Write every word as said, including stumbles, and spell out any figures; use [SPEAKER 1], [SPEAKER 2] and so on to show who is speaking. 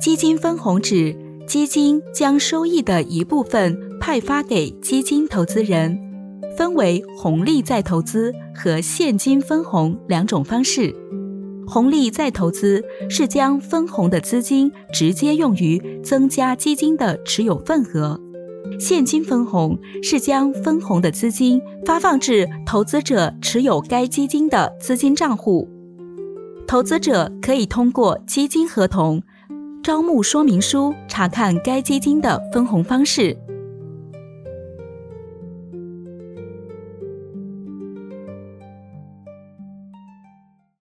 [SPEAKER 1] 基金分红指基金将收益的一部分派发给基金投资人，分为红利再投资和现金分红两种方式。红利再投资是将分红的资金直接用于增加基金的持有份额，现金分红是将分红的资金发放至投资者持有该基金的资金账户。投资者可以通过基金合同、招募说明书查看该基金的分红方式。